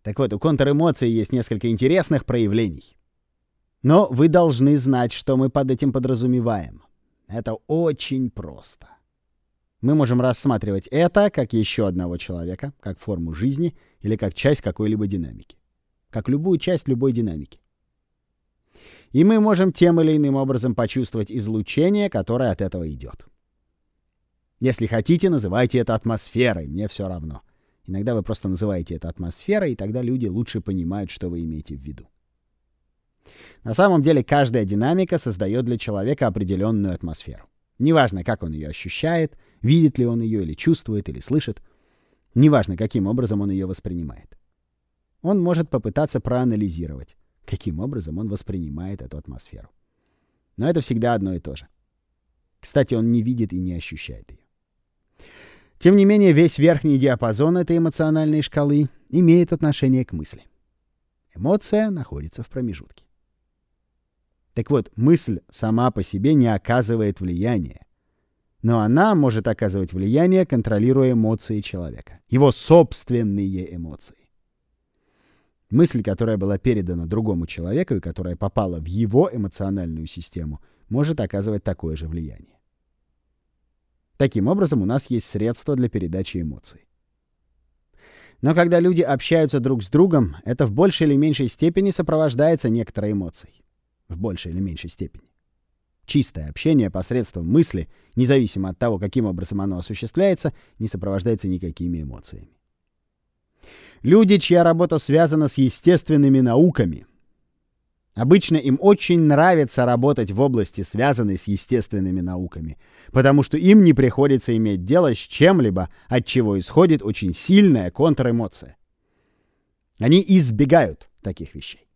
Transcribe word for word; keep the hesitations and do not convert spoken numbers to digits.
Так вот, у контрэмотий есть несколько интересных проявлений. Но вы должны знать, что мы под этим подразумеваем. Это очень просто. Мы можем рассматривать это как еще одного человека, как форму жизни или как часть какой-либо динамики. Как любую часть любой динамики. И мы можем тем или иным образом почувствовать излучение, которое от этого идет. Если хотите, называйте это атмосферой, мне все равно. Иногда вы просто называете это атмосферой, и тогда люди лучше понимают, что вы имеете в виду. На самом деле каждая динамика создает для человека определенную атмосферу. Неважно, как он ее ощущает, видит ли он ее или чувствует, или слышит. Неважно, каким образом он ее воспринимает. Он может попытаться проанализировать, каким образом он воспринимает эту атмосферу. Но это всегда одно и то же. Кстати, он не видит и не ощущает ее. Тем не менее, весь верхний диапазон этой эмоциональной шкалы имеет отношение к мысли. Эмоция находится в промежутке. Так вот, мысль сама по себе не оказывает влияния. Но она может оказывать влияние, контролируя эмоции человека. Его собственные эмоции. Мысль, которая была передана другому человеку и которая попала в его эмоциональную систему, может оказывать такое же влияние. Таким образом, у нас есть средства для передачи эмоций. Но когда люди общаются друг с другом, это в большей или меньшей степени сопровождается некоторой эмоцией. В большей или меньшей степени. Чистое общение посредством мысли, независимо от того, каким образом оно осуществляется, не сопровождается никакими эмоциями. Люди, чья работа связана с естественными науками, обычно им очень нравится работать в области, связанной с естественными науками, потому что им не приходится иметь дело с чем-либо, от чего исходит очень сильная контрэмотия. Они избегают таких вещей.